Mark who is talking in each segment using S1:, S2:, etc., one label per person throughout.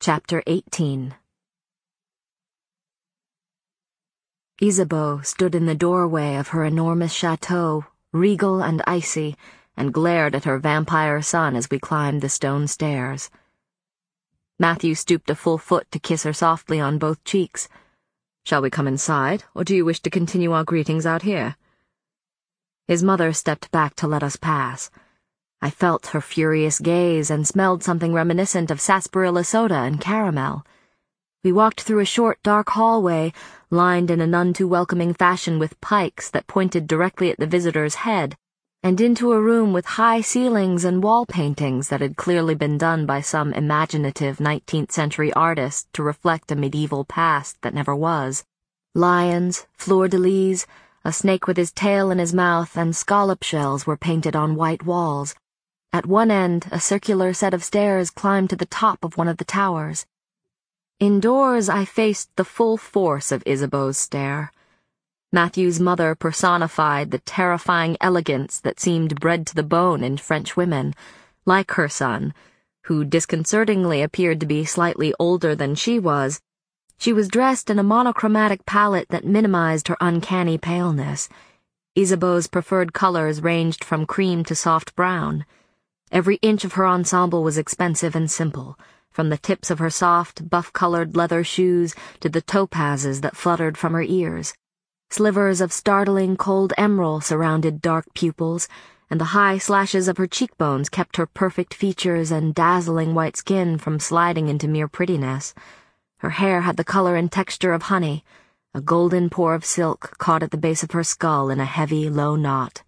S1: Chapter 18. Isabeau stood in the doorway of her enormous chateau, regal and icy, and glared at her vampire son as we climbed the stone stairs. Matthew stooped a full foot to kiss her softly on both cheeks. "Shall we come inside, or do you wish to continue our greetings out here?" His mother stepped back to let us pass. I felt her furious gaze and smelled something reminiscent of sarsaparilla soda and caramel. We walked through a short, dark hallway, lined in a none too welcoming fashion with pikes that pointed directly at the visitor's head, and into a room with high ceilings and wall paintings that had clearly been done by some imaginative 19th century artist to reflect a medieval past that never was. Lions, fleur-de-lis, a snake with his tail in his mouth, and scallop shells were painted on white walls. At one end, a circular set of stairs climbed to the top of one of the towers. Indoors, I faced the full force of Isabeau's stare. Matthew's mother personified the terrifying elegance that seemed bred to the bone in French women, like her son, who disconcertingly appeared to be slightly older than she was. She was dressed in a monochromatic palette that minimized her uncanny paleness. Isabeau's preferred colors ranged from cream to soft brown. Every inch of her ensemble was expensive and simple, from the tips of her soft, buff-colored leather shoes to the topazes that fluttered from her ears. Slivers of startling cold emerald surrounded dark pupils, and the high slashes of her cheekbones kept her perfect features and dazzling white skin from sliding into mere prettiness. Her hair had the color and texture of honey, a golden pour of silk caught at the base of her skull in a heavy, low knot.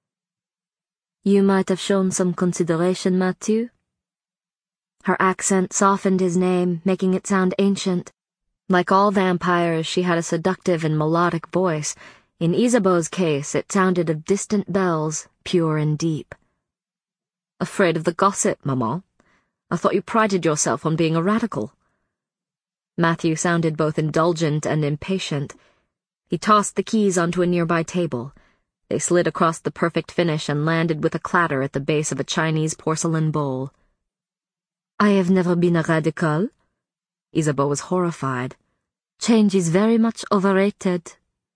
S1: "You might have shown some consideration, Mathieu." Her accent softened his name, making it sound ancient. Like all vampires, she had a seductive and melodic voice. In Isabeau's case, it sounded of distant bells, pure and deep. "Afraid of the gossip, maman? I thought you prided yourself on being a radical." Matthew sounded both indulgent and impatient. He tossed the keys onto a nearby table. They slid across the perfect finish and landed with a clatter at the base of a Chinese porcelain bowl. "I have never been a radical." Isabeau was horrified. "Change is very much overrated."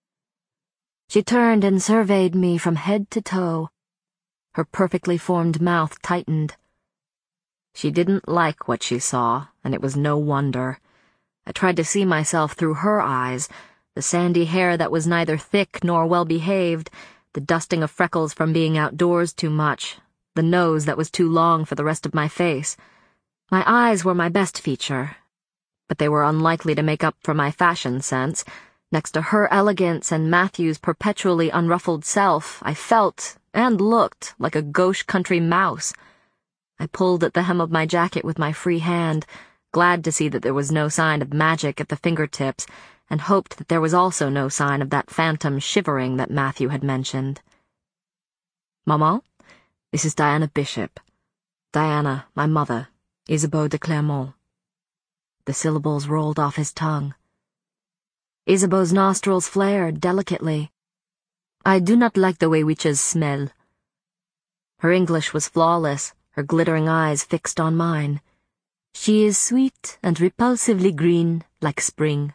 S1: She turned and surveyed me from head to toe. Her perfectly formed mouth tightened. She didn't like what she saw, and it was no wonder. I tried to see myself through her eyes, the sandy hair that was neither thick nor well-behaved, the dusting of freckles from being outdoors too much, the nose that was too long for the rest of my face. My eyes were my best feature, but they were unlikely to make up for my fashion sense. Next to her elegance and Matthew's perpetually unruffled self, I felt and looked like a gauche country mouse. I pulled at the hem of my jacket with my free hand, glad to see that there was no sign of magic at the fingertips, and hoped that there was also no sign of that phantom shivering that Matthew had mentioned. "Maman, this is Diana Bishop. Diana, my mother, Isabeau de Clermont." The syllables rolled off his tongue. Isabeau's nostrils flared delicately. "I do not like the way witches smell." Her English was flawless, her glittering eyes fixed on mine. "She is sweet and repulsively green, like spring."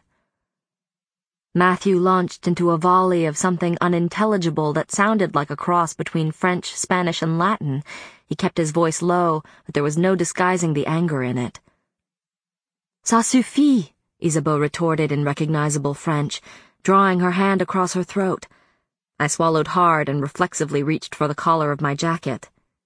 S1: Matthew launched into a volley of something unintelligible that sounded like a cross between French, Spanish, and Latin. He kept his voice low, but there was no disguising the anger in it. "Ça suffit," Isabeau retorted in recognizable French, drawing her hand across her throat. I swallowed hard and reflexively reached for the collar of my jacket.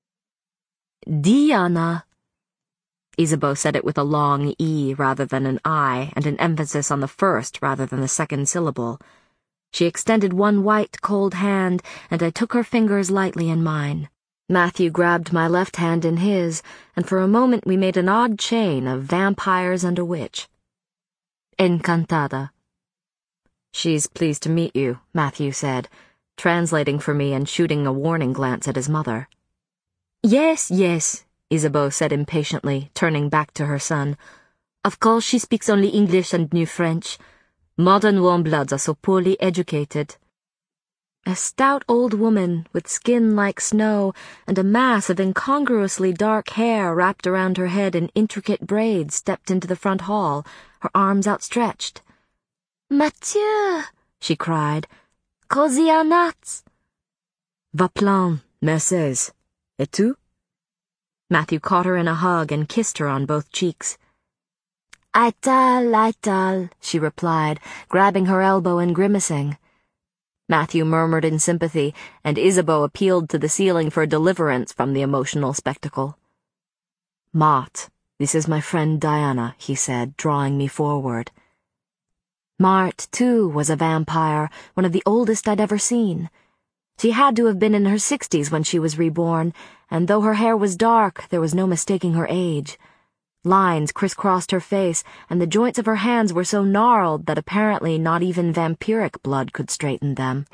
S1: "Diana." Isabeau said it with a long E rather than an I, and an emphasis on the first rather than the second syllable. She extended one white, cold hand, and I took her fingers lightly in mine. Matthew grabbed my left hand in his, and for a moment we made an odd chain of vampires and a witch. "Encantada." "She's pleased to meet you," Matthew said, translating for me and shooting a warning glance at his mother. "Yes, yes," Isabeau said impatiently, turning back to her son. "Of course she speaks only English and New French. Modern warm bloods are so poorly educated." A stout old woman with skin like snow and a mass of incongruously dark hair wrapped around her head in intricate braids stepped into the front hall, her arms outstretched. "Mathieu!" she cried. "Cosy à nuts!" "Va plan, Mercedes. Et tu?" Matthew caught her in a hug and kissed her on both cheeks. Aital, she replied, grabbing her elbow and grimacing. Matthew murmured in sympathy, and Isabeau appealed to the ceiling for deliverance from the emotional spectacle. "Marthe, this is my friend Diana," he said, drawing me forward. Marthe, too, was a vampire, one of the oldest I'd ever seen. She had to have been in her 60s when she was reborn, and though her hair was dark, there was no mistaking her age. Lines crisscrossed her face, and the joints of her hands were so gnarled that apparently not even vampiric blood could straighten them.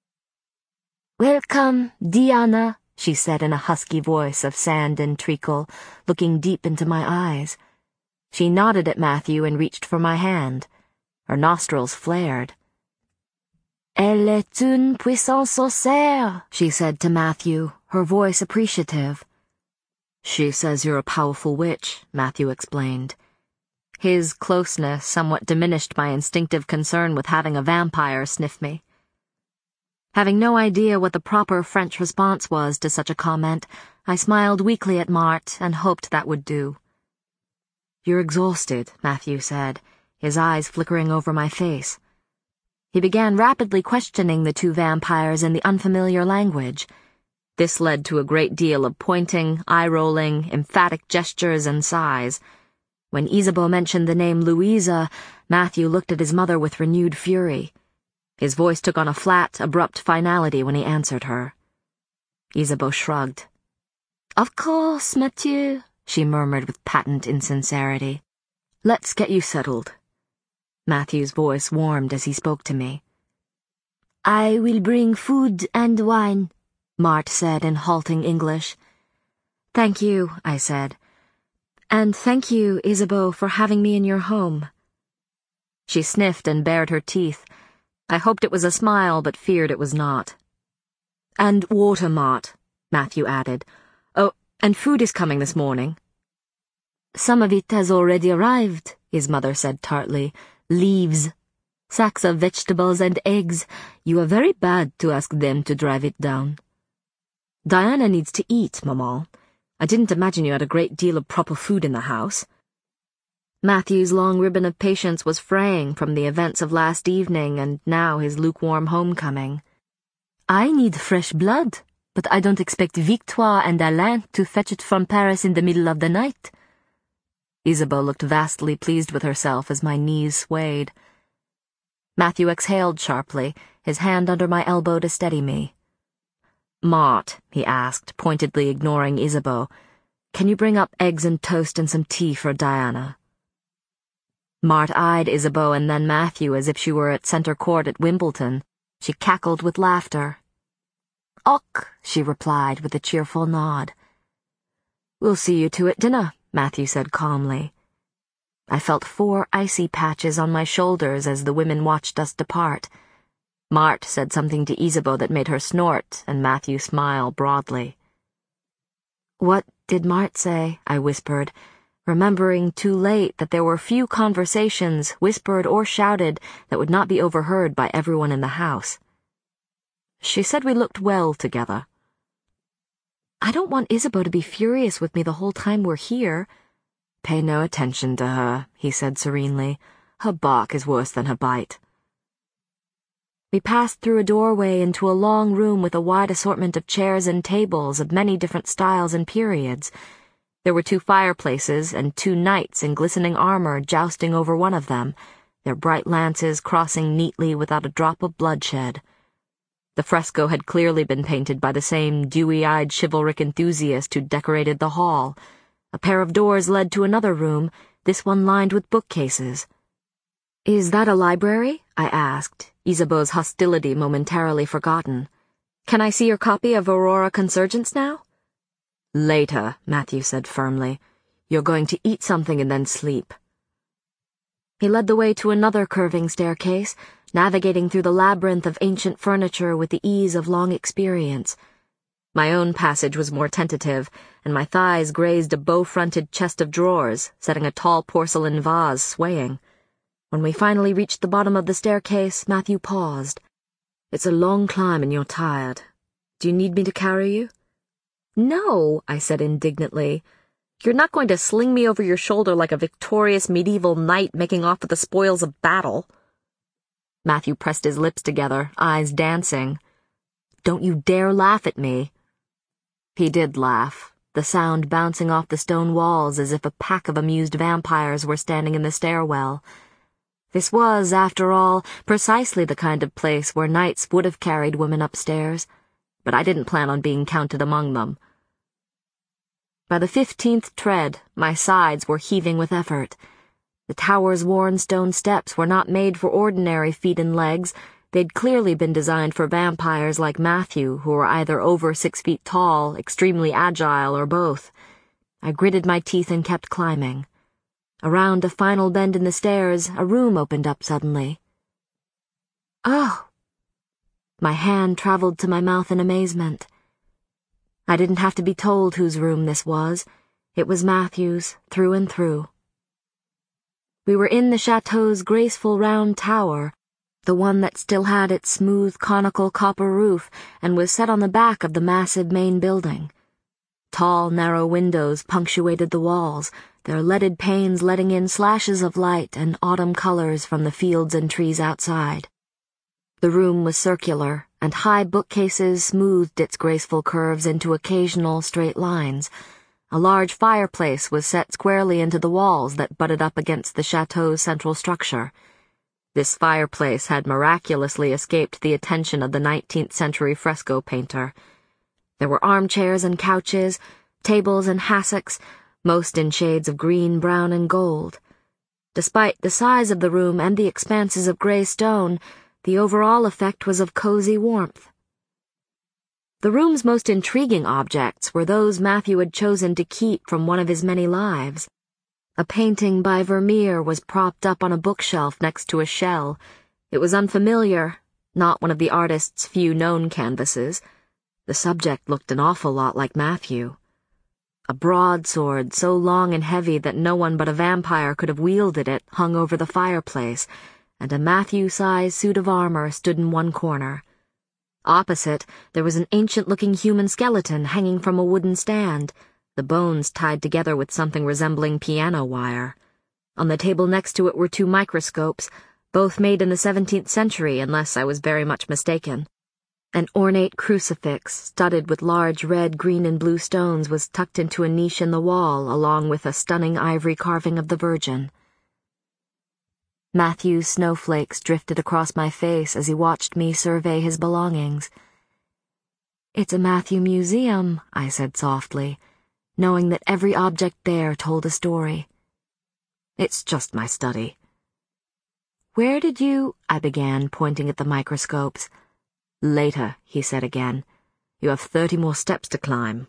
S1: "Welcome, Diana," she said in a husky voice of sand and treacle, looking deep into my eyes. She nodded at Matthew and reached for my hand. Her nostrils flared. "Elle est une puissante sorcière," she said to Matthew, her voice appreciative. "She says you're a powerful witch," Matthew explained. His closeness somewhat diminished my instinctive concern with having a vampire sniff me. Having no idea what the proper French response was to such a comment, I smiled weakly at Marthe and hoped that would do. "You're exhausted," Matthew said, his eyes flickering over my face. He began rapidly questioning the two vampires in the unfamiliar language. This led to a great deal of pointing, eye-rolling, emphatic gestures and sighs. When Isabeau mentioned the name Louisa, Matthew looked at his mother with renewed fury. His voice took on a flat, abrupt finality when he answered her. Isabeau shrugged. "Of course, Mathieu," she murmured with patent insincerity. "Let's get you settled." Matthew's voice warmed as he spoke to me. "I will bring food and wine," Marthe said in halting English. "Thank you," I said. "And thank you, Isabeau, for having me in your home." She sniffed and bared her teeth. I hoped it was a smile, but feared it was not. "And water, Marthe," Matthew added. "Oh, and food is coming this morning." "Some of it has already arrived," his mother said tartly. "Leaves. Sacks of vegetables and eggs. You are very bad to ask them to drive it down." "Diana needs to eat, Maman. I didn't imagine you had a great deal of proper food in the house." Matthew's long ribbon of patience was fraying from the events of last evening and now his lukewarm homecoming. "I need fresh blood, but I don't expect Victoire and Alain to fetch it from Paris in the middle of the night." Isabeau looked vastly pleased with herself as my knees swayed. Matthew exhaled sharply, his hand under my elbow to steady me. "Marthe," he asked, pointedly ignoring Isabeau, "can you bring up eggs and toast and some tea for Diana?" Marthe eyed Isabeau and then Matthew as if she were at centre court at Wimbledon. She cackled with laughter. "Och," she replied with a cheerful nod. "We'll see you two at dinner," Matthew said calmly. I felt 4 icy patches on my shoulders as the women watched us depart. Marthe said something to Isabeau that made her snort, and Matthew smile broadly. "What did Marthe say?" I whispered, remembering too late that there were few conversations, whispered or shouted, that would not be overheard by everyone in the house. "She said we looked well together." "I don't want Isabeau to be furious with me the whole time we're here." "Pay no attention to her," he said serenely. "Her bark is worse than her bite." We passed through a doorway into a long room with a wide assortment of chairs and tables of many different styles and periods. There were 2 fireplaces and 2 knights in glistening armor jousting over one of them, their bright lances crossing neatly without a drop of bloodshed. The fresco had clearly been painted by the same dewy-eyed chivalric enthusiast who decorated the hall. A pair of doors led to another room, this one lined with bookcases. "Is that a library?" I asked, Isabeau's hostility momentarily forgotten. "Can I see your copy of Aurora Consurgence now?" "Later," Matthew said firmly. "You're going to eat something and then sleep." He led the way to another curving staircase, navigating through the labyrinth of ancient furniture with the ease of long experience. My own passage was more tentative, and my thighs grazed a bow-fronted chest of drawers, setting a tall porcelain vase swaying. When we finally reached the bottom of the staircase, Matthew paused. "It's a long climb and you're tired. Do you need me to carry you?" "No," I said indignantly. "You're not going to sling me over your shoulder like a victorious medieval knight making off with the spoils of battle." Matthew pressed his lips together, eyes dancing. "Don't you dare laugh at me." He did laugh, the sound bouncing off the stone walls as if a pack of amused vampires were standing in the stairwell. This was, after all, precisely the kind of place where knights would have carried women upstairs, but I didn't plan on being counted among them. By the 15th tread, my sides were heaving with effort. The tower's worn stone steps were not made for ordinary feet and legs. They'd clearly been designed for vampires like Matthew, who were either over 6 feet tall, extremely agile, or both. I gritted my teeth and kept climbing. Around a final bend in the stairs, a room opened up suddenly. "Oh!" My hand traveled to my mouth in amazement. I didn't have to be told whose room this was. It was Matthew's, through and through. We were in the chateau's graceful round tower, the one that still had its smooth conical copper roof and was set on the back of the massive main building. Tall, narrow windows punctuated the walls, their leaded panes letting in slashes of light and autumn colors from the fields and trees outside. The room was circular, and high bookcases smoothed its graceful curves into occasional straight lines. A large fireplace was set squarely into the walls that butted up against the chateau's central structure. This fireplace had miraculously escaped the attention of the 19th century fresco painter. There were armchairs and couches, tables and hassocks, most in shades of green, brown, and gold. Despite the size of the room and the expanses of gray stone, the overall effect was of cozy warmth. The room's most intriguing objects were those Matthew had chosen to keep from one of his many lives. A painting by Vermeer was propped up on a bookshelf next to a shell. It was unfamiliar, not one of the artist's few known canvases. The subject looked an awful lot like Matthew. A broadsword so long and heavy that no one but a vampire could have wielded it hung over the fireplace, and a Matthew-sized suit of armor stood in one corner. Opposite, there was an ancient-looking human skeleton hanging from a wooden stand, the bones tied together with something resembling piano wire. On the table next to it were 2 microscopes, both made in the 17th century, unless I was very much mistaken. An ornate crucifix, studded with large red, green, and blue stones, was tucked into a niche in the wall, along with a stunning ivory carving of the Virgin. Matthew's snowflakes drifted across my face as he watched me survey his belongings. "It's a Matthew museum," I said softly, knowing that every object there told a story. "It's just my study." "Where did you—" I began, pointing at the microscopes. "Later," he said again. "You have 30 more steps to climb."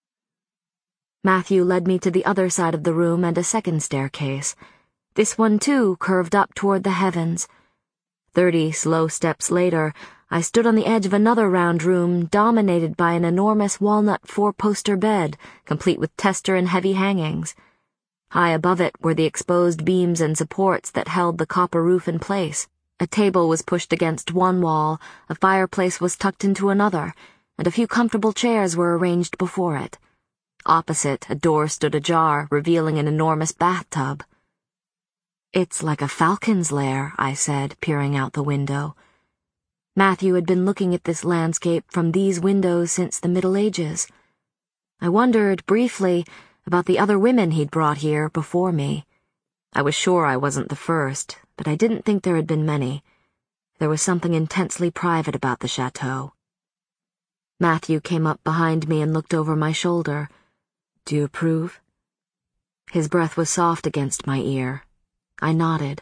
S1: Matthew led me to the other side of the room and a second staircase. This one, too, curved up toward the heavens. 30 slow steps later, I stood on the edge of another round room dominated by an enormous walnut 4-poster bed, complete with tester and heavy hangings. High above it were the exposed beams and supports that held the copper roof in place. A table was pushed against one wall, a fireplace was tucked into another, and a few comfortable chairs were arranged before it. Opposite, a door stood ajar, revealing an enormous bathtub. "It's like a falcon's lair," I said, peering out the window. Matthew had been looking at this landscape from these windows since the Middle Ages. I wondered, briefly, about the other women he'd brought here before me. I was sure I wasn't the first, but I didn't think there had been many. There was something intensely private about the chateau. Matthew came up behind me and looked over my shoulder. "Do you approve?" His breath was soft against my ear. I nodded.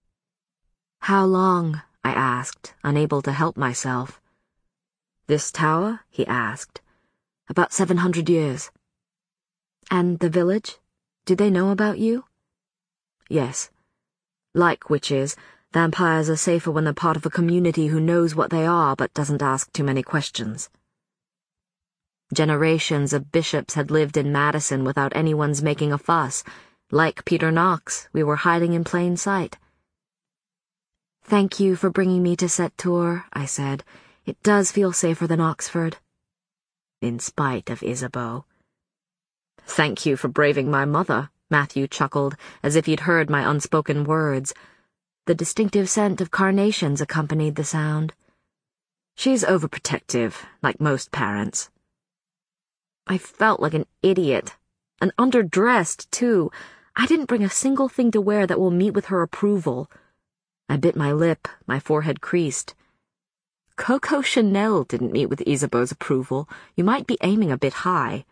S1: "How long?" I asked, unable to help myself. "This tower?" he asked. "About 700 years. "And the village? Do they know about you?" "Yes. Like witches, Vampires are safer when they're part of a community who knows what they are but doesn't ask too many questions. Generations of bishops had lived in Madison without anyone's making a fuss. Like Peter Knox, we were hiding in plain sight. "Thank you for bringing me to Sept-Tours," I said. "It does feel safer than Oxford." In spite of Isabeau. "Thank you for braving my mother," Matthew chuckled, as if he'd heard my unspoken words. The distinctive scent of carnations accompanied the sound. "She's overprotective, like most parents." I felt like an idiot. And underdressed, too. I didn't bring a single thing to wear that will meet with her approval. I bit my lip, my forehead creased. Coco Chanel didn't meet with Isabeau's approval. You might be aiming a bit high.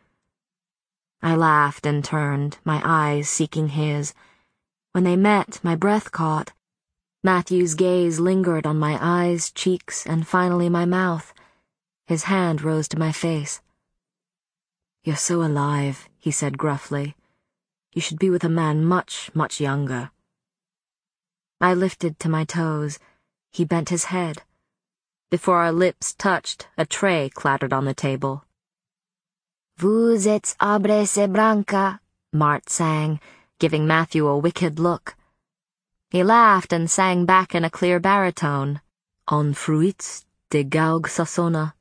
S1: I laughed and turned, my eyes seeking his. When they met, my breath caught. Matthew's gaze lingered on my eyes, cheeks, and finally my mouth. His hand rose to my face. "You're so alive," he said gruffly. "You should be with a man much, much younger." I lifted to my toes. He bent his head. Before our lips touched, a tray clattered on the table. "Vous êtes arbre et branca," Marthe sang, giving Matthew a wicked look. He laughed and sang back in a clear baritone. "En fruits de gaugue sassona."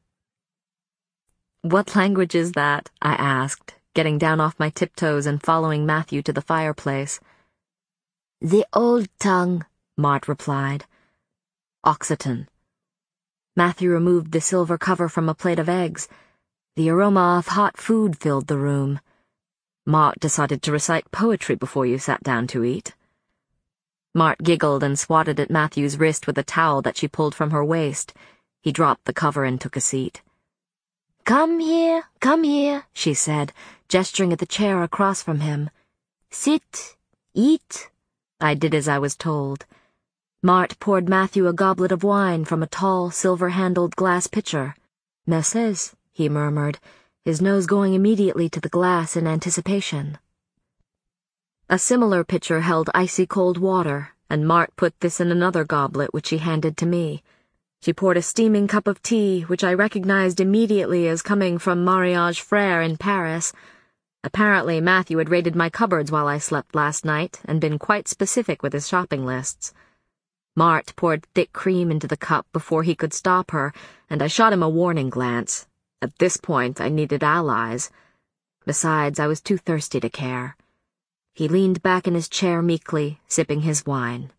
S1: "What language is that?" I asked, getting down off my tiptoes and following Matthew to the fireplace. "The old tongue," Marthe replied. "Occitan." Matthew removed the silver cover from a plate of eggs. The aroma of hot food filled the room. "Marthe decided to recite poetry before you sat down to eat." Marthe giggled and swatted at Matthew's wrist with a towel that she pulled from her waist. He dropped the cover and took a seat. Come here," she said, gesturing at the chair across from him. "Sit, eat." I did as I was told. Marthe poured Matthew a goblet of wine from a tall, silver-handled glass pitcher. "Mercés," he murmured, his nose going immediately to the glass in anticipation. A similar pitcher held icy cold water, and Marthe put this in another goblet which she handed to me. She poured a steaming cup of tea, which I recognized immediately as coming from Mariage Frère in Paris. Apparently, Matthew had raided my cupboards while I slept last night and been quite specific with his shopping lists. Marthe poured thick cream into the cup before he could stop her, and I shot him a warning glance. At this point, I needed allies. Besides, I was too thirsty to care. He leaned back in his chair meekly, sipping his wine.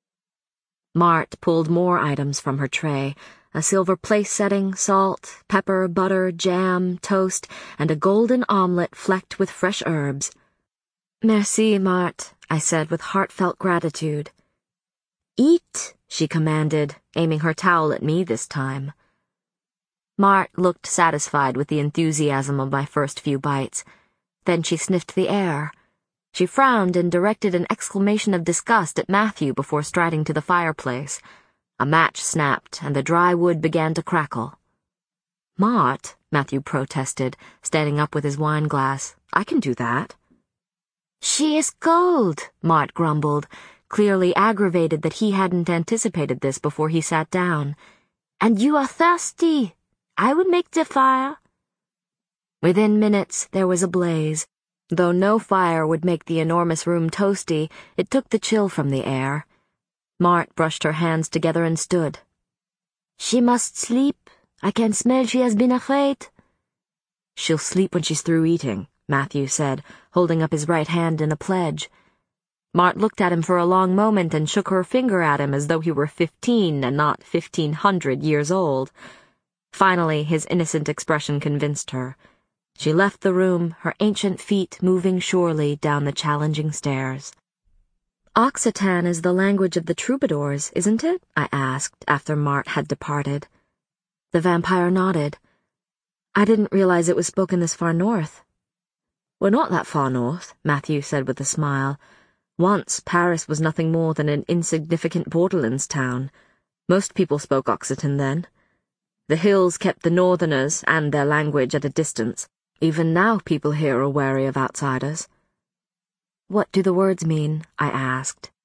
S1: Marthe pulled more items from her tray, a silver place setting, salt, pepper, butter, jam, toast, and a golden omelette flecked with fresh herbs. "Merci, Marthe," I said with heartfelt gratitude. "Eat," she commanded, aiming her towel at me this time. Marthe looked satisfied with the enthusiasm of my first few bites. Then she sniffed the air. She frowned and directed an exclamation of disgust at Matthew before striding to the fireplace. A match snapped, and the dry wood began to crackle. "Marthe," Matthew protested, standing up with his wine glass. "I can do that." "She is cold," Marthe grumbled, clearly aggravated that he hadn't anticipated this before he sat down. "And you are thirsty. I will make the fire." Within minutes, there was a blaze. Though no fire would make the enormous room toasty, it took the chill from the air. Marthe brushed her hands together and stood. "She must sleep. I can smell she has been afraid." "She'll sleep when she's through eating," Matthew said, holding up his right hand in a pledge. Marthe looked at him for a long moment and shook her finger at him as though he were 15 and not 1,500 years old. Finally, his innocent expression convinced her. She left the room, her ancient feet moving surely down the challenging stairs. "Occitan is the language of the troubadours, isn't it?" I asked after Marthe had departed. The vampire nodded. "I didn't realize it was spoken this far north." "We're not that far north," Matthew said with a smile. "Once, Paris was nothing more than an insignificant borderlands town. Most people spoke Occitan then. The hills kept the northerners and their language at a distance. Even now people here are wary of outsiders." "What do the words mean?" I asked.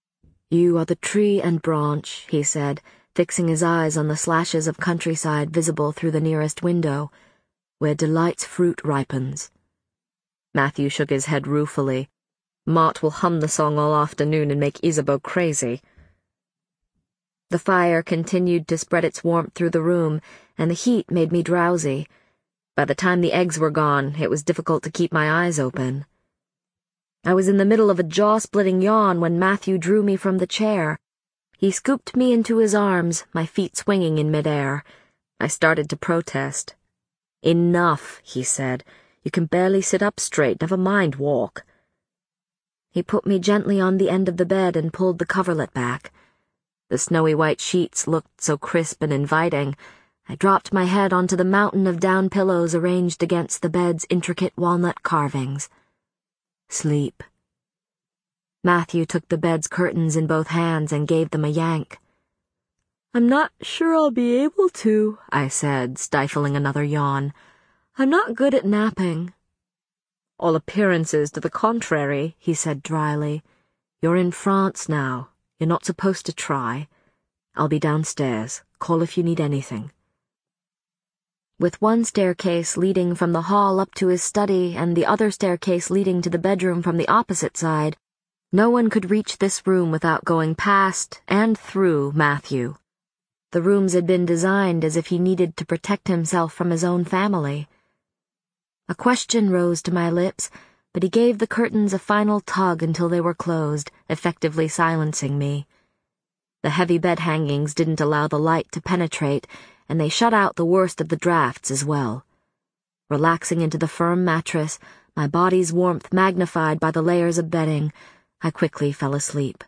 S1: "You are the tree and branch," he said, fixing his eyes on the slashes of countryside visible through the nearest window, "where delight's fruit ripens." Matthew shook his head ruefully. "Mart will hum the song all afternoon and make Isabeau crazy." The fire continued to spread its warmth through the room, and the heat made me drowsy. By the time the eggs were gone, it was difficult to keep my eyes open. I was in the middle of a jaw-splitting yawn when Matthew drew me from the chair. He scooped me into his arms, my feet swinging in midair. I started to protest. "Enough," he said. "You can barely sit up straight, never mind walk." He put me gently on the end of the bed and pulled the coverlet back. The snowy white sheets looked so crisp and inviting. I dropped my head onto the mountain of down pillows arranged against the bed's intricate walnut carvings. Sleep. Matthew took the bed's curtains in both hands and gave them a yank. "I'm not sure I'll be able to," I said, stifling another yawn. "I'm not good at napping." "All appearances to the contrary," he said dryly. "You're in France now. You're not supposed to try. I'll be downstairs. Call if you need anything." With one staircase leading from the hall up to his study and the other staircase leading to the bedroom from the opposite side, no one could reach this room without going past and through Matthew. The rooms had been designed as if he needed to protect himself from his own family. A question rose to my lips, but he gave the curtains a final tug until they were closed, effectively silencing me. The heavy bed hangings didn't allow the light to penetrate, and they shut out the worst of the drafts as well. Relaxing into the firm mattress, my body's warmth magnified by the layers of bedding, I quickly fell asleep.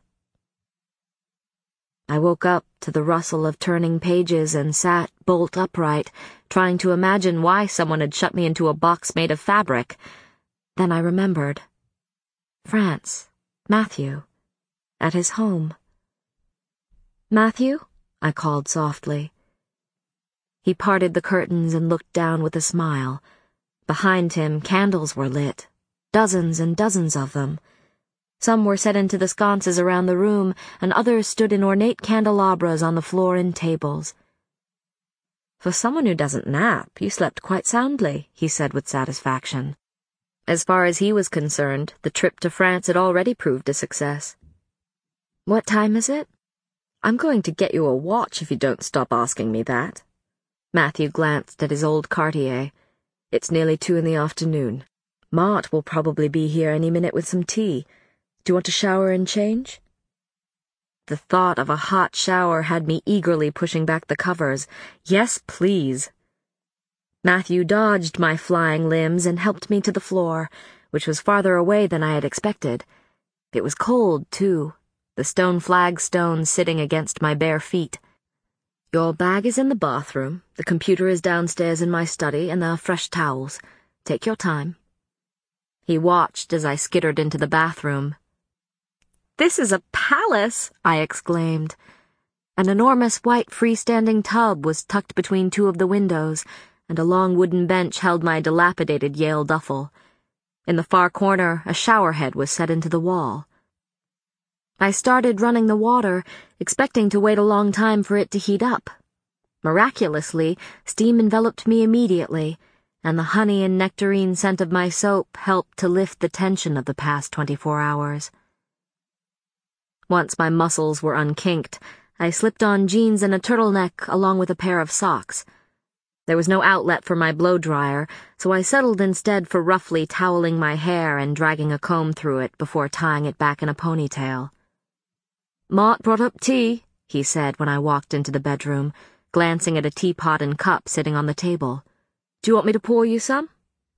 S1: I woke up to the rustle of turning pages and sat bolt upright, trying to imagine why someone had shut me into a box made of fabric. Then I remembered. France. Matthew. At his home. "Matthew?" I called softly. He parted the curtains and looked down with a smile. Behind him, candles were lit. Dozens and dozens of them. Some were set into the sconces around the room, and others stood in ornate candelabras on the floor and tables. "For someone who doesn't nap, you slept quite soundly," he said with satisfaction. As far as he was concerned, the trip to France had already proved a success. "What time is it?" "I'm going to get you a watch if you don't stop asking me that." Matthew glanced at his old Cartier. "It's nearly 2 in the afternoon. Mart will probably be here any minute with some tea. Do you want to shower and change?" The thought of a hot shower had me eagerly pushing back the covers. Yes, please. Matthew dodged my flying limbs and helped me to the floor, which was farther away than I had expected. It was cold, too, the stone flagstones sitting against my bare feet. "Your bag is in the bathroom, the computer is downstairs in my study, and there are fresh towels. Take your time." He watched as I skittered into the bathroom. "This is a palace!" I exclaimed. An enormous white freestanding tub was tucked between 2 of the windows, and a long wooden bench held my dilapidated Yale duffel. In the far corner, a shower head was set into the wall. I started running the water, expecting to wait a long time for it to heat up. Miraculously, steam enveloped me immediately, and the honey and nectarine scent of my soap helped to lift the tension of the past 24 hours. Once my muscles were unkinked, I slipped on jeans and a turtleneck along with a pair of socks. There was no outlet for my blow-dryer, so I settled instead for roughly toweling my hair and dragging a comb through it before tying it back in a ponytail. "Mart brought up tea," he said when I walked into the bedroom, glancing at a teapot and cup sitting on the table. "Do you want me to pour you some?"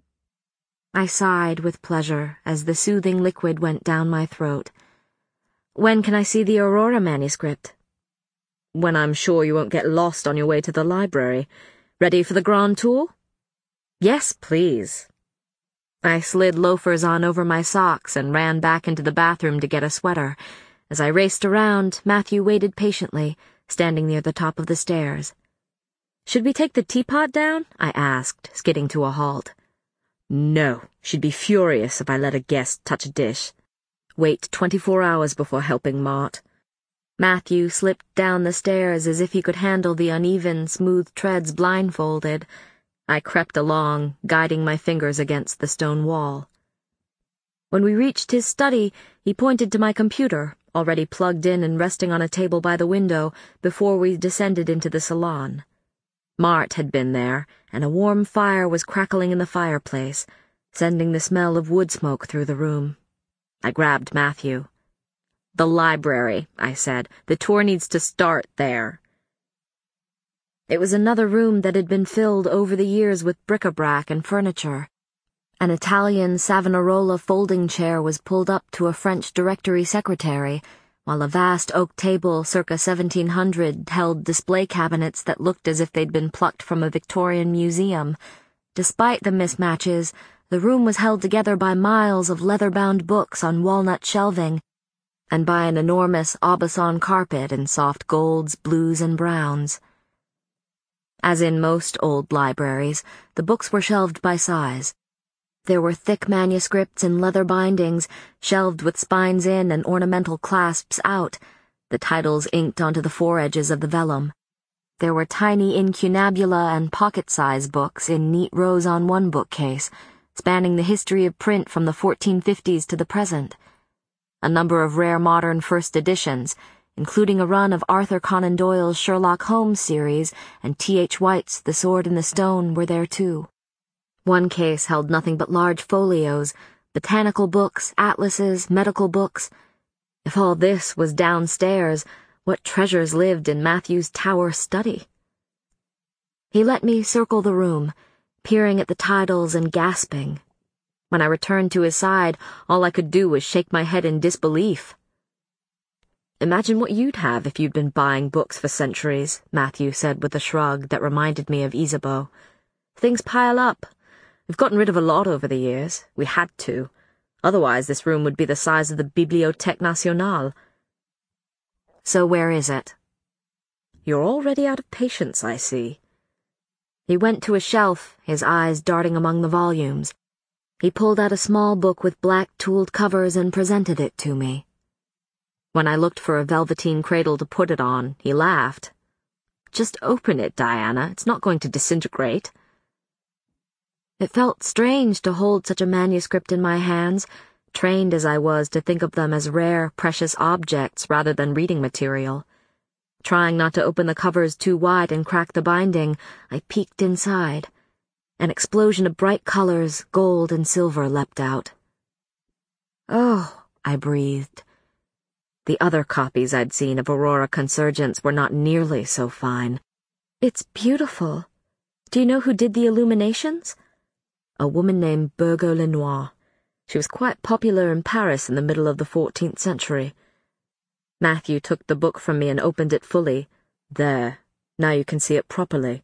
S1: I sighed with pleasure as the soothing liquid went down my throat. "When can I see the Aurora manuscript?" "When I'm sure you won't get lost on your way to the library. Ready for the grand tour?" "Yes, please." I slid loafers on over my socks and ran back into the bathroom to get a sweater. As I raced around, Matthew waited patiently, standing near the top of the stairs. "Should we take the teapot down?" I asked, skidding to a halt. "No, she'd be furious if I let a guest touch a dish. Wait 24 hours before helping Mart." Matthew slipped down the stairs as if he could handle the uneven, smooth treads blindfolded. I crept along, guiding my fingers against the stone wall. When we reached his study, he pointed to my computer, already plugged in and resting on a table by the window, before we descended into the salon. Mart had been there, and a warm fire was crackling in the fireplace, sending the smell of wood smoke through the room. I grabbed Matthew. "The library," I said. "The tour needs to start there." It was another room that had been filled over the years with bric-a-brac and furniture. An Italian Savonarola folding chair was pulled up to a French directory secretary, while a vast oak table circa 1700 held display cabinets that looked as if they'd been plucked from a Victorian museum. Despite the mismatches, the room was held together by miles of leather-bound books on walnut shelving, and by an enormous Aubusson carpet in soft golds, blues, and browns. As in most old libraries, the books were shelved by size. There were thick manuscripts in leather bindings, shelved with spines in and ornamental clasps out, the titles inked onto the foredges of the vellum. There were tiny incunabula and pocket-size books in neat rows on one bookcase, spanning the history of print from the 1450s to the present. A number of rare modern first editions, including a run of Arthur Conan Doyle's Sherlock Holmes series and T.H. White's The Sword in the Stone, were there too. One case held nothing but large folios, botanical books, atlases, medical books. If all this was downstairs, what treasures lived in Matthew's tower study? He let me circle the room, peering at the titles and gasping. When I returned to his side, all I could do was shake my head in disbelief. "Imagine what you'd have if you'd been buying books for centuries," Matthew said with a shrug that reminded me of Isabeau. "Things pile up. We've gotten rid of a lot over the years. We had to. Otherwise, this room would be the size of the Bibliothèque Nationale." "So where is it?" "You're already out of patience, I see." He went to a shelf, his eyes darting among the volumes. He pulled out a small book with black tooled covers and presented it to me. When I looked for a velveteen cradle to put it on, he laughed. "Just open it, Diana. It's not going to disintegrate." It felt strange to hold such a manuscript in my hands, trained as I was to think of them as rare, precious objects rather than reading material. Trying not to open the covers too wide and crack the binding, I peeked inside. An explosion of bright colors, gold and silver, leapt out. "Oh," I breathed. The other copies I'd seen of Aurora Consurgence were not nearly so fine. "It's beautiful. Do you know who did the illuminations?" "A woman named Burgo-Lenoir. She was quite popular in Paris in the middle of the 14th century. Matthew took the book from me and opened it fully. "There. Now you can see it properly."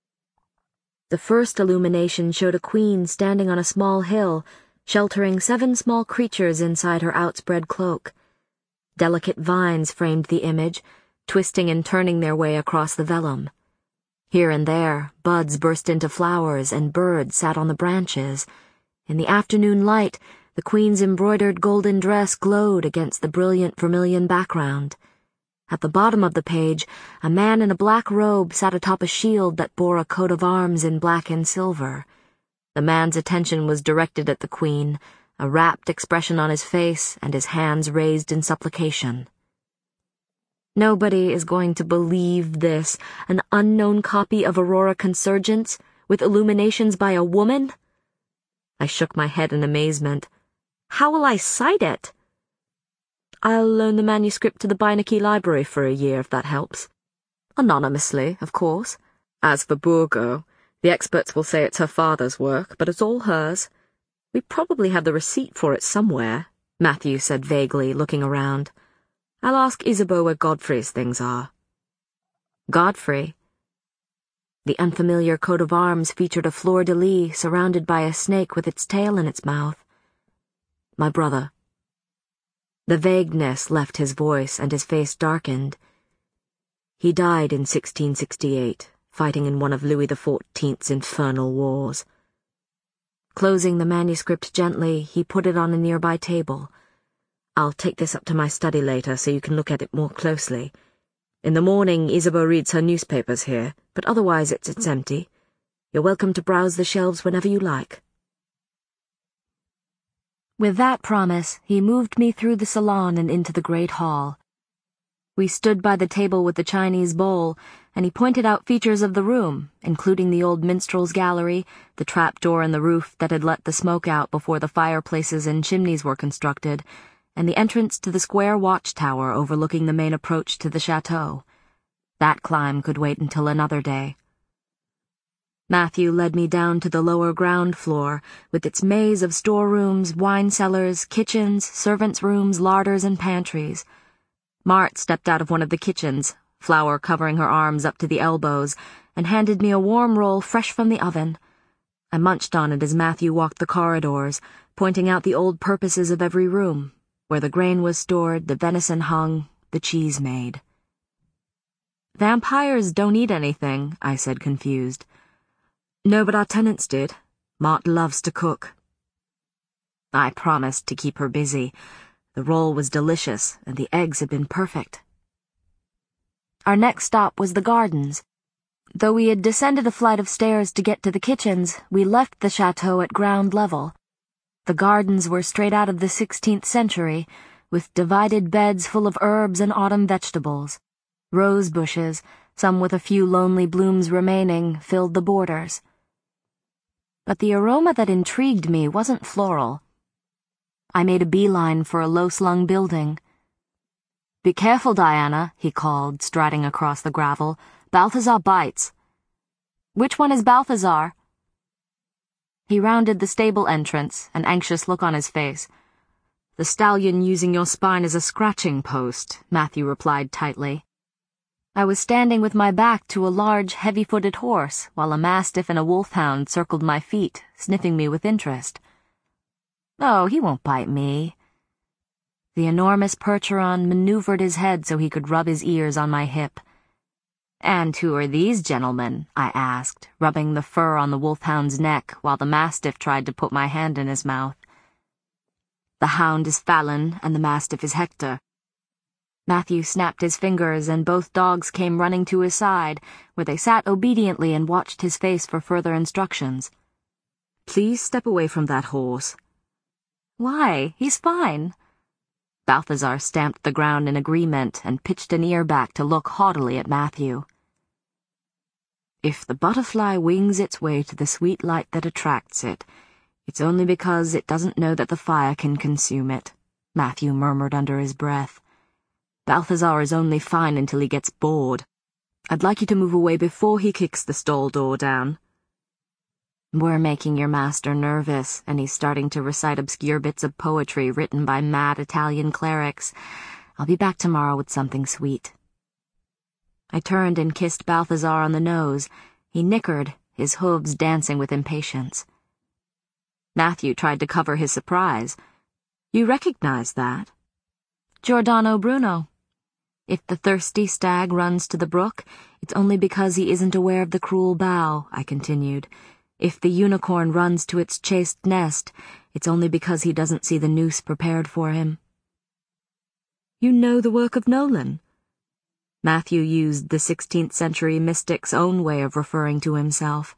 S1: The first illumination showed a queen standing on a small hill, sheltering 7 small creatures inside her outspread cloak. Delicate vines framed the image, twisting and turning their way across the vellum. Here and there, buds burst into flowers and birds sat on the branches. In the afternoon light, the queen's embroidered golden dress glowed against the brilliant vermilion background. At the bottom of the page, a man in a black robe sat atop a shield that bore a coat of arms in black and silver. The man's attention was directed at the queen, a rapt expression on his face and his hands raised in supplication. "Nobody is going to believe this, an unknown copy of Aurora Consurgence, with illuminations by a woman?" I shook my head in amazement. "How will I cite it?" "I'll loan the manuscript to the Beinecke Library for a year, if that helps. Anonymously, of course. As for Burgo, the experts will say it's her father's work, but it's all hers. We probably have the receipt for it somewhere," Matthew said vaguely, looking around. "I'll ask Isabeau where Godfrey's things are." "Godfrey?" The unfamiliar coat of arms featured a fleur-de-lis surrounded by a snake with its tail in its mouth. "My brother." The vagueness left his voice and his face darkened. "He died in 1668, fighting in one of Louis XIV's infernal wars." Closing the manuscript gently, he put it on a nearby table. I'll take this up to my study later so you can look at it more closely. In the morning, Isabeau reads her newspapers here, but otherwise it's empty. You're welcome to browse the shelves whenever you like." With that promise, he moved me through the salon and into the great hall. We stood by the table with the Chinese bowl, and he pointed out features of the room, including the old minstrel's gallery, the trapdoor in the roof that had let the smoke out before the fireplaces and chimneys were constructed, and the entrance to the square watchtower overlooking the main approach to the chateau. That climb could wait until another day. Matthew led me down to the lower ground floor, with its maze of storerooms, wine cellars, kitchens, servants' rooms, larders, and pantries. Mart stepped out of one of the kitchens, flour covering her arms up to the elbows, and handed me a warm roll fresh from the oven. I munched on it as Matthew walked the corridors, pointing out the old purposes of every room, where the grain was stored, the venison hung, the cheese made. "Vampires don't eat anything," I said, confused. "No, but our tenants did. Mart loves to cook." I promised to keep her busy. The roll was delicious, and the eggs had been perfect. Our next stop was the gardens. Though we had descended a flight of stairs to get to the kitchens, we left the chateau at ground level. The gardens were straight out of the 16th century, with divided beds full of herbs and autumn vegetables. Rose bushes, some with a few lonely blooms remaining, filled the borders. But the aroma that intrigued me wasn't floral. I made a beeline for a low-slung building. "Be careful, Diana," he called, striding across the gravel. "Balthazar bites." "Which one is Balthazar?" He rounded the stable entrance, an anxious look on his face. "The stallion using your spine as a scratching post," Matthew replied tightly. I was standing with my back to a large, heavy-footed horse, while a mastiff and a wolfhound circled my feet, sniffing me with interest. "Oh, he won't bite me." The enormous Percheron maneuvered his head so he could rub his ears on my hip. "And who are these gentlemen?" I asked, rubbing the fur on the wolfhound's neck while the mastiff tried to put my hand in his mouth. "The hound is Fallon, and the mastiff is Hector." Matthew snapped his fingers, and both dogs came running to his side, where they sat obediently and watched his face for further instructions. "Please step away from that horse." "Why? He's fine." Balthazar stamped the ground in agreement and pitched an ear back to look haughtily at Matthew. "If the butterfly wings its way to the sweet light that attracts it, it's only because it doesn't know that the fire can consume it," Matthew murmured under his breath. "Balthazar is only fine until he gets bored. I'd like you to move away before he kicks the stall door down." "We're making your master nervous, and he's starting to recite obscure bits of poetry written by mad Italian clerics. I'll be back tomorrow with something sweet." I turned and kissed Balthazar on the nose. He nickered, his hooves dancing with impatience. Matthew tried to cover his surprise. "You recognize that?" "Giordano Bruno. If the thirsty stag runs to the brook, it's only because he isn't aware of the cruel bough," I continued. "If the unicorn runs to its chaste nest, it's only because he doesn't see the noose prepared for him." "You know the work of Nolan?" Matthew used the 16th century mystic's own way of referring to himself.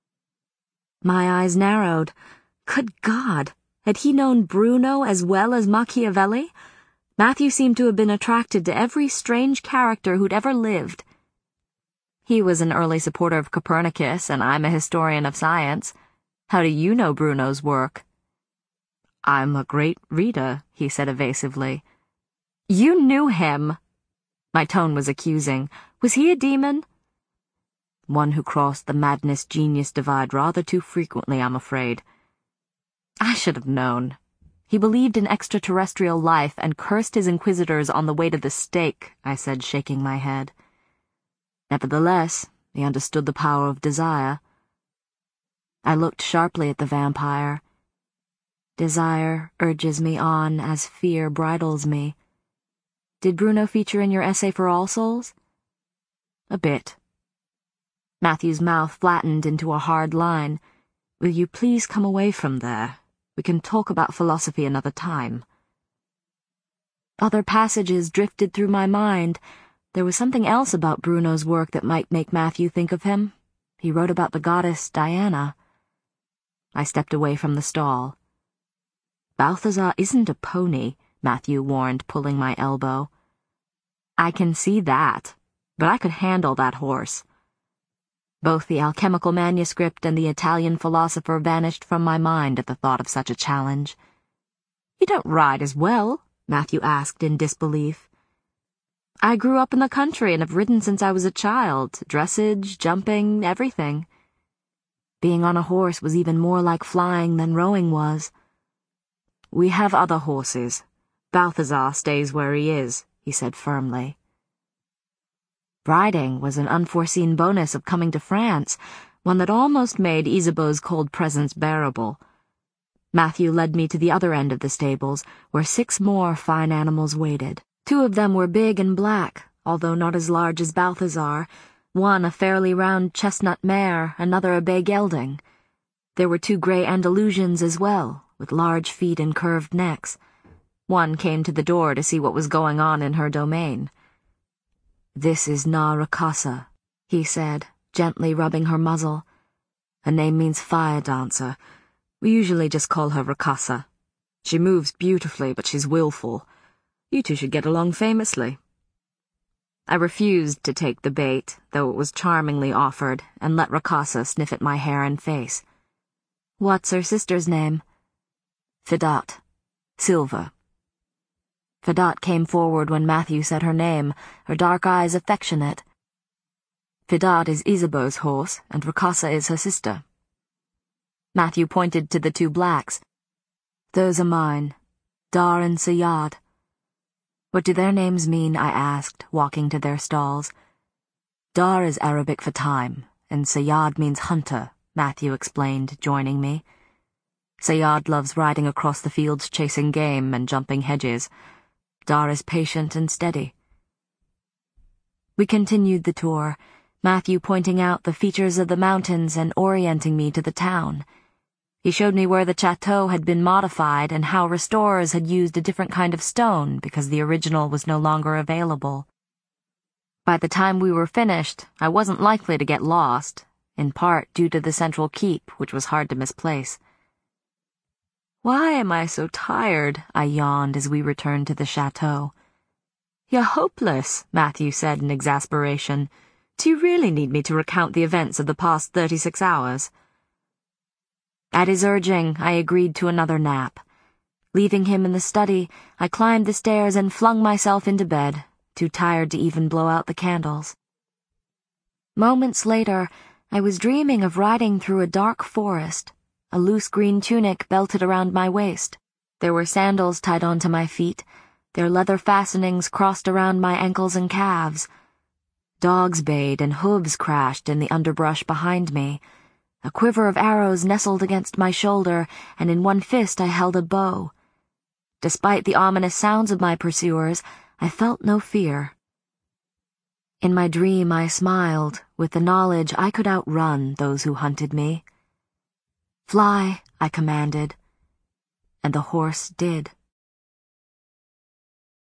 S1: My eyes narrowed. Good God! Had he known Bruno as well as Machiavelli? Matthew seemed to have been attracted to every strange character who'd ever lived. He was an early supporter of Copernicus, and I'm a historian of science. How do you know Bruno's work? "I'm a great reader," he said evasively. "You knew him!" My tone was accusing. "Was he a demon?" "One who crossed the madness-genius divide rather too frequently, I'm afraid." I should have known. He believed in extraterrestrial life and cursed his inquisitors on the way to the stake, I said, shaking my head. Nevertheless, he understood the power of desire. I looked sharply at the vampire. Desire urges me on as fear bridles me. Did Bruno feature in your essay for All Souls? A bit. Matthew's mouth flattened into a hard line. Will you please come away from there? We can talk about philosophy another time. Other passages drifted through my mind. There was something else about Bruno's work that might make Matthew think of him. He wrote about the goddess Diana. I stepped away from the stall. Balthazar isn't a pony, Matthew warned, pulling my elbow. I can see that, but I could handle that horse. Both the alchemical manuscript and the Italian philosopher vanished from my mind at the thought of such a challenge. You don't ride as well? Matthew asked in disbelief. I grew up in the country and have ridden since I was a child, dressage, jumping, everything. Being on a horse was even more like flying than rowing was. We have other horses. Balthazar stays where he is, he said firmly. Riding was an unforeseen bonus of coming to France, one that almost made Isabeau's cold presence bearable. Matthew led me to the other end of the stables, where 6 more fine animals waited. 2 of them were big and black, although not as large as Balthazar, one a fairly round chestnut mare, another a bay gelding. There were 2 gray Andalusians as well, with large feet and curved necks. One came to the door to see what was going on in her domain. This is Na Rakasa, he said, gently rubbing her muzzle. Her name means fire dancer. We usually just call her Rakasa. She moves beautifully, but she's willful. You two should get along famously. I refused to take the bait, though it was charmingly offered, and let Rakasa sniff at my hair and face. What's her sister's name? Fidat. Silva. Fidat came forward when Matthew said her name, her dark eyes affectionate. Fidat is Isabeau's horse, and Rakasa is her sister. Matthew pointed to the 2 blacks. Those are mine, Dar and Sayad. What do their names mean? I asked, walking to their stalls. Dar is Arabic for time, and Sayad means hunter, Matthew explained, joining me. Sayad loves riding across the fields chasing game and jumping hedges. Dar is patient and steady. We continued the tour, Matthew pointing out the features of the mountains and orienting me to the town. He showed me where the chateau had been modified and how restorers had used a different kind of stone because the original was no longer available. By the time we were finished, I wasn't likely to get lost, in part due to the central keep, which was hard to misplace. Why am I so tired? I yawned as we returned to the chateau. You're hopeless, Matthew said in exasperation. Do you really need me to recount the events of the past 36 hours? At his urging, I agreed to another nap. Leaving him in the study, I climbed the stairs and flung myself into bed, too tired to even blow out the candles. Moments later, I was dreaming of riding through a dark forest, a loose green tunic belted around my waist. There were sandals tied onto my feet, their leather fastenings crossed around my ankles and calves. Dogs bayed and hooves crashed in the underbrush behind me. A quiver of arrows nestled against my shoulder, and in one fist I held a bow. Despite the ominous sounds of my pursuers, I felt no fear. In my dream I smiled, with the knowledge I could outrun those who hunted me. Fly, I commanded, and the horse did.